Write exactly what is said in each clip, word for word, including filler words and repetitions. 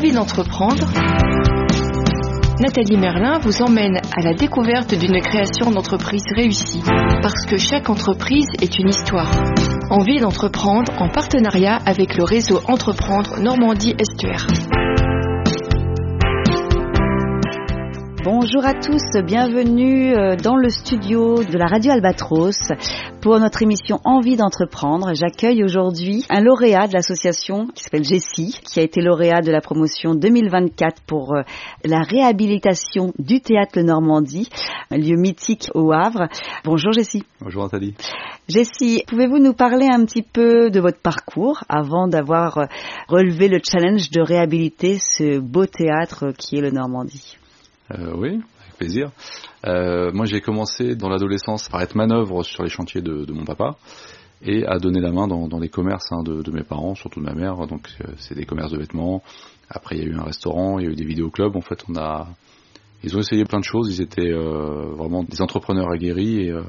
Envie d'entreprendre, Nathalie Merlin vous emmène à la découverte d'une création d'entreprise réussie. Parce que chaque entreprise est une histoire. Envie d'entreprendre en partenariat avec le réseau Entreprendre Normandie Estuaire. Bonjour à tous, bienvenue dans le studio de la Radio Albatros pour notre émission Envie d'entreprendre. J'accueille aujourd'hui un lauréat de l'association qui s'appelle Jessie, qui a été lauréat de la promotion deux mille vingt-quatre pour la réhabilitation du Théâtre Normandie, un lieu mythique au Havre. Bonjour Jessie. Bonjour Nathalie. Jessie, pouvez-vous nous parler un petit peu de votre parcours avant d'avoir relevé le challenge de réhabiliter ce beau théâtre qui est le Normandie ? Euh, oui, avec plaisir. Euh, moi, j'ai commencé dans l'adolescence par être manœuvre sur les chantiers de, de mon papa et à donner la main dans, dans les commerces hein, de, de mes parents, surtout de ma mère. Donc, euh, c'est des commerces de vêtements. Après, il y a eu un restaurant, il y a eu des vidéoclubs. En fait, on a, ils ont essayé plein de choses. Ils étaient euh, vraiment des entrepreneurs aguerris et, euh,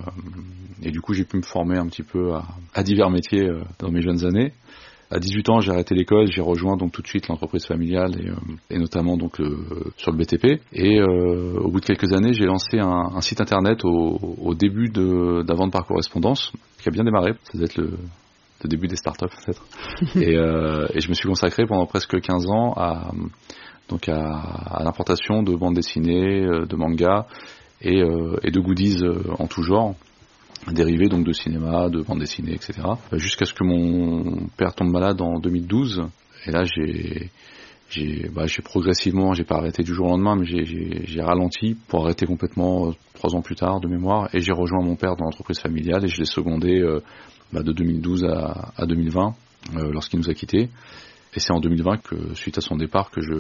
et du coup, j'ai pu me former un petit peu à, à divers métiers euh, dans mes jeunes années. À dix-huit ans, j'ai arrêté l'école, j'ai rejoint donc tout de suite l'entreprise familiale et, euh, et notamment donc le, sur le B T P. Et euh, au bout de quelques années, j'ai lancé un, un site internet au, au début de, de la vente par correspondance, qui a bien démarré. Ça doit être le, le début des startups peut-être. et, euh, et je me suis consacré pendant presque quinze ans à, donc à, à l'importation de bandes dessinées, de mangas et, euh, et de goodies en tout genre. Dérivé donc de cinéma, de bande dessinée, et cetera. Jusqu'à ce que mon père tombe malade en deux mille douze. Et là, j'ai, j'ai, bah, j'ai progressivement, j'ai pas arrêté du jour au lendemain, mais j'ai, j'ai, j'ai ralenti pour arrêter complètement euh, trois ans plus tard de mémoire. Et j'ai rejoint mon père dans l'entreprise familiale et je l'ai secondé euh, bah, de deux mille douze à, à deux mille vingt euh, lorsqu'il nous a quittés. Et c'est en deux mille vingt que, suite à son départ, que je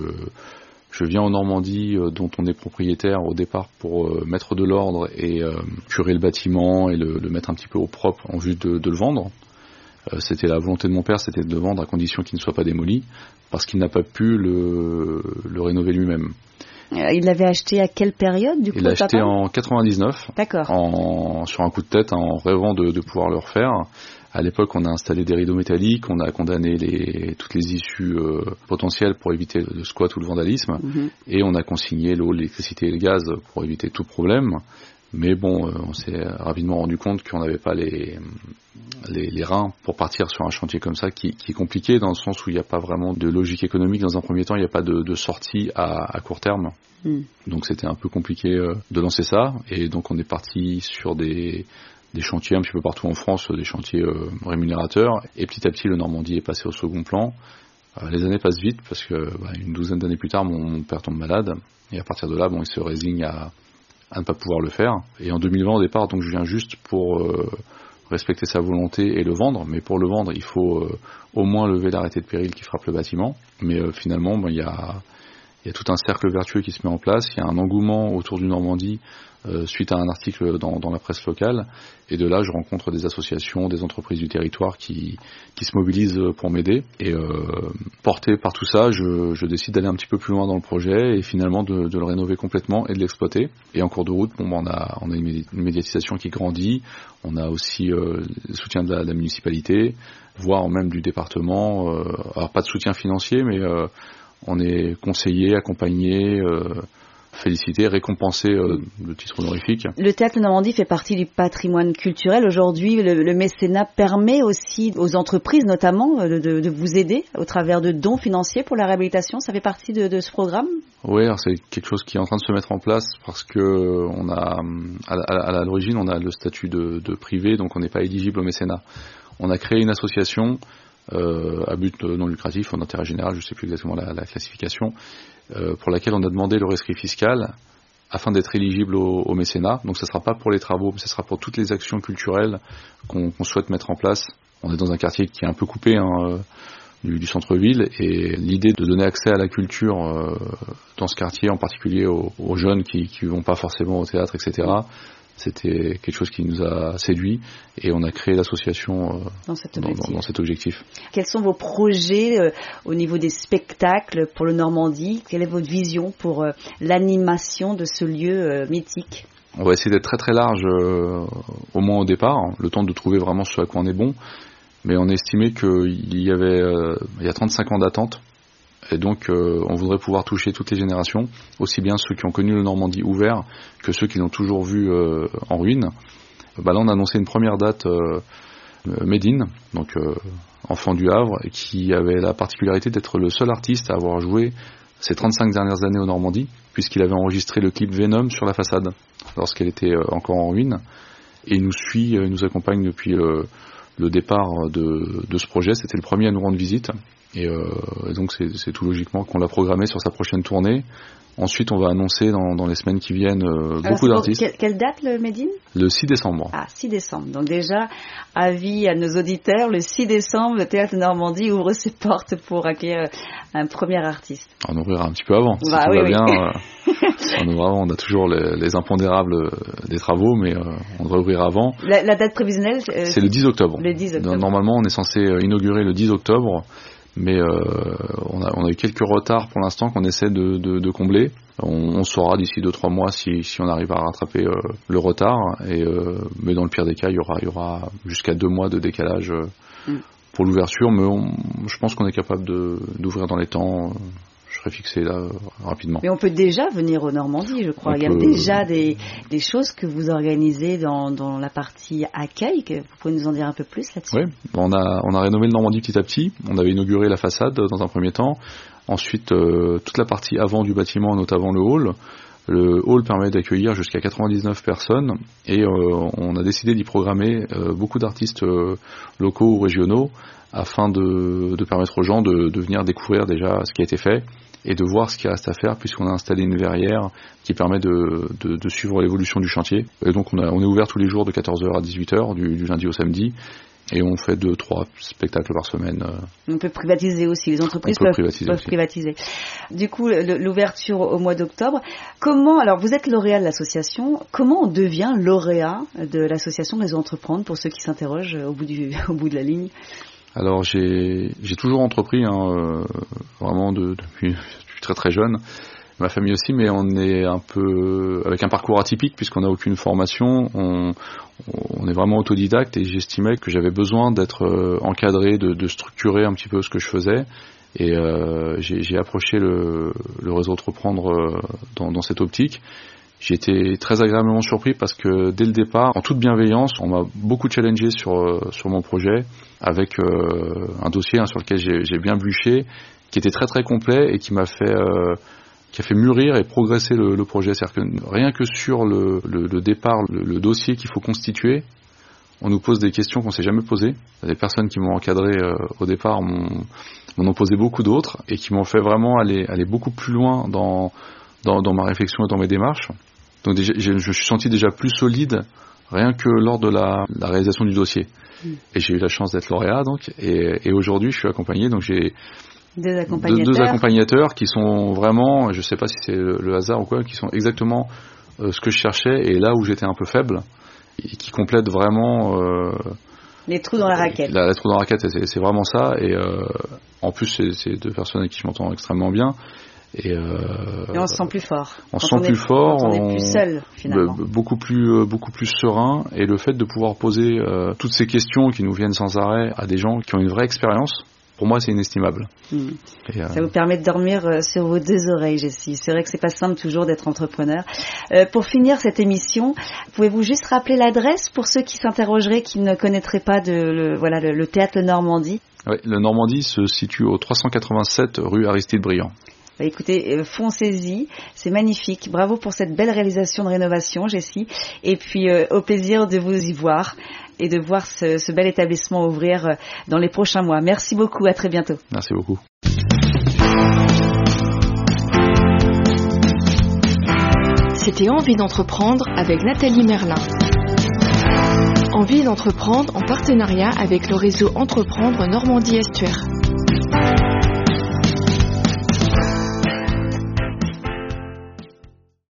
Je viens en Normandie, euh, dont on est propriétaire au départ pour euh, mettre de l'ordre et euh, curer le bâtiment et le, le mettre un petit peu au propre en vue de, de le vendre. Euh, c'était la volonté de mon père, c'était de le vendre à condition qu'il ne soit pas démoli, parce qu'il n'a pas pu le, le rénover lui-même. Il l'avait acheté à quelle période du coup? Il l'a acheté en quatre-vingt-dix-neuf. D'accord. En, sur un coup de tête, en rêvant de, de pouvoir le refaire. À l'époque, on a installé des rideaux métalliques, on a condamné les, toutes les issues euh, potentielles pour éviter le squat ou le vandalisme, mmh. et on a consigné l'eau, l'électricité et le gaz pour éviter tout problème. Mais bon, euh, on s'est rapidement rendu compte qu'on n'avait pas les, les, les reins pour partir sur un chantier comme ça, qui, qui est compliqué dans le sens où il n'y a pas vraiment de logique économique. Dans un premier temps, il n'y a pas de, de sortie à, à court terme. Mmh. Donc c'était un peu compliqué euh, de lancer ça. Et donc on est parti sur des... des chantiers un petit peu partout en France, des chantiers euh, rémunérateurs, et petit à petit le Normandie est passé au second plan. Euh, les années passent vite parce que bah, une douzaine d'années plus tard mon, mon père tombe malade, et à partir de là bon, il se résigne à, à ne pas pouvoir le faire. Et en deux mille vingt au départ, donc je viens juste pour euh, respecter sa volonté et le vendre, mais pour le vendre il faut euh, au moins lever l'arrêté de péril qui frappe le bâtiment. Mais euh, finalement bon, il y a Il y a tout un cercle vertueux qui se met en place, il y a un engouement autour du Normandie euh, suite à un article dans, dans la presse locale, et de là je rencontre des associations, des entreprises du territoire qui, qui se mobilisent pour m'aider, et euh, porté par tout ça, je, je décide d'aller un petit peu plus loin dans le projet et finalement de, de le rénover complètement et de l'exploiter. Et en cours de route, bon, on a, on a une médiatisation qui grandit, on a aussi euh, le soutien de la, de la municipalité, voire même du département, euh, alors pas de soutien financier, mais euh, on est conseillé, accompagné, euh, félicité, récompensé euh, de titre honorifique. Le Théâtre Normandie fait partie du patrimoine culturel. Aujourd'hui, le, le mécénat permet aussi aux entreprises, notamment, de, de, de vous aider au travers de dons financiers pour la réhabilitation. Ça fait partie de, de ce programme ? Oui, alors c'est quelque chose qui est en train de se mettre en place parce que on a, à, à, à l'origine, on a le statut de, de privé, donc on n'est pas éligible au mécénat. On a créé une association Euh, à but non lucratif, en intérêt général, je ne sais plus exactement la, la classification, euh, pour laquelle on a demandé le rescrit fiscal afin d'être éligible au, au mécénat. Donc ça ne sera pas pour les travaux, mais ça sera pour toutes les actions culturelles qu'on, qu'on souhaite mettre en place. On est dans un quartier qui est un peu coupé hein, euh, du, du centre-ville, et l'idée de donner accès à la culture euh, dans ce quartier, en particulier aux, aux jeunes qui ne vont pas forcément au théâtre, et cetera, c'était quelque chose qui nous a séduit, et on a créé l'association euh, dans, cet dans, dans, dans cet objectif. Quels sont vos projets euh, au niveau des spectacles pour le Normandie ? Quelle est votre vision pour euh, l'animation de ce lieu euh, mythique ? On va essayer d'être très très large, euh, au moins au départ, hein, le temps de trouver vraiment ce à quoi on est bon, mais on estimait qu'il y avait euh, il y a trente-cinq ans d'attente, Et donc, euh, on voudrait pouvoir toucher toutes les générations, aussi bien ceux qui ont connu le Normandie ouvert que ceux qui l'ont toujours vu euh, en ruine. Bah là, on a annoncé une première date euh, Médine, donc euh, enfant du Havre, qui avait la particularité d'être le seul artiste à avoir joué ces trente-cinq dernières années au Normandie, puisqu'il avait enregistré le clip Venom sur la façade, lorsqu'elle était euh, encore en ruine. Et il nous suit, il nous accompagne depuis le, le départ de, de ce projet. C'était le premier à nous rendre visite. Et, euh, et donc c'est, c'est tout logiquement qu'on l'a programmé sur sa prochaine tournée. Ensuite, on va annoncer dans, dans les semaines qui viennent euh, Alors, beaucoup d'artistes. Quelle, quelle date le Médine ? Le six décembre. Ah, six décembre. Donc déjà, avis à nos auditeurs, le six décembre, le Théâtre Normandie ouvre ses portes pour accueillir un premier artiste. On ouvrira un petit peu avant, si bah, tout oui, va oui. bien. Euh, on ouvrira avant. On a toujours les, les impondérables des travaux, mais euh, on devrait ouvrir avant. La, la date prévisionnelle euh, c'est le dix octobre. Le dix octobre. Normalement, on est censé inaugurer le dix octobre. Mais euh, on, a, on a eu quelques retards pour l'instant qu'on essaie de, de, de combler. On, on saura d'ici deux trois mois si, si on arrive à rattraper euh, le retard. Et, euh, mais dans le pire des cas, il y aura, il y aura jusqu'à deux mois de décalage euh, mm. pour l'ouverture. Mais on, je pense qu'on est capable de, d'ouvrir dans les temps. Je serai fixé là euh, rapidement. Mais on peut déjà venir au Normandie, je crois. On il y a peut... déjà des, des choses que vous organisez dans, dans la partie accueil. Que vous pouvez nous en dire un peu plus là-dessus ? Oui, on a, on a rénové le Normandie petit à petit. On avait inauguré la façade dans un premier temps. Ensuite, euh, toute la partie avant du bâtiment, notamment le hall. Le hall permet d'accueillir jusqu'à quatre-vingt-dix-neuf personnes et euh, on a décidé d'y programmer euh, beaucoup d'artistes euh, locaux ou régionaux afin de, de permettre aux gens de, de venir découvrir déjà ce qui a été fait et de voir ce qui reste à faire, puisqu'on a installé une verrière qui permet de, de, de suivre l'évolution du chantier. Et donc on, a, on est ouvert tous les jours de quatorze heures à dix-huit heures, du, du lundi au samedi, et on fait deux, trois spectacles par semaine. On peut privatiser aussi, les entreprises peut peuvent, privatiser, peuvent privatiser. Du coup, le, l'ouverture au mois d'octobre. Comment, alors vous êtes lauréat de l'association, comment on devient lauréat de l'association Réseau Entreprendre, pour ceux qui s'interrogent au bout, du, au bout de la ligne ? Alors j'ai, j'ai toujours entrepris, hein, euh, vraiment de, depuis, depuis très très jeune, ma famille aussi, mais on est un peu avec un parcours atypique puisqu'on n'a aucune formation, on, on est vraiment autodidacte et j'estimais que j'avais besoin d'être encadré, de, de structurer un petit peu ce que je faisais et euh, j'ai, j'ai approché le, le Réseau Entreprendre dans, dans cette optique. J'ai été très agréablement surpris parce que dès le départ, en toute bienveillance, on m'a beaucoup challengé sur sur mon projet avec euh, un dossier hein, sur lequel j'ai, j'ai bien bûché, qui était très très complet et qui m'a fait euh, qui a fait mûrir et progresser le, le projet. C'est-à-dire que rien que sur le, le, le départ, le, le dossier qu'il faut constituer, on nous pose des questions qu'on s'est jamais posées. Les personnes qui m'ont encadré euh, au départ m'ont, m'en ont posé beaucoup d'autres et qui m'ont fait vraiment aller aller beaucoup plus loin dans dans, dans ma réflexion et dans mes démarches. Donc déjà, je me suis senti déjà plus solide rien que lors de la, la réalisation du dossier. Mmh. Et j'ai eu la chance d'être lauréat donc. Et, et aujourd'hui, je suis accompagné. Donc j'ai deux accompagnateurs. Deux, deux accompagnateurs qui sont vraiment, je ne sais pas si c'est le, le hasard ou quoi, qui sont exactement euh, ce que je cherchais et là où j'étais un peu faible, et qui complètent vraiment euh, les trous dans la raquette. La, la trou dans la raquette, c'est, c'est vraiment ça. Et euh, en plus, c'est, c'est deux personnes avec qui je m'entends extrêmement bien. Et, euh, et on se sent plus fort. On se sent plus fort. On est plus seul finalement. Beaucoup plus, beaucoup plus serein. Et le fait de pouvoir poser euh, toutes ces questions qui nous viennent sans arrêt à des gens qui ont une vraie expérience, pour moi, c'est inestimable. Mmh. Et euh... Ça vous permet de dormir euh, sur vos deux oreilles, Jessie. C'est vrai que c'est pas simple toujours d'être entrepreneur. Euh, pour finir cette émission, pouvez-vous juste rappeler l'adresse pour ceux qui s'interrogeraient, qui ne connaîtraient pas de, le, voilà, le, le théâtre Normandie? Oui, le Normandie se situe au trois cent quatre-vingt-sept rue Aristide Briand. Bah écoutez, foncez-y, c'est magnifique. Bravo pour cette belle réalisation de rénovation, Jessie. Et puis euh, au plaisir de vous y voir et de voir ce, ce bel établissement ouvrir dans les prochains mois. Merci beaucoup, à très bientôt. Merci beaucoup. C'était Envie d'entreprendre avec Nathalie Merlin. Envie d'entreprendre en partenariat avec le réseau Entreprendre Normandie Estuaire.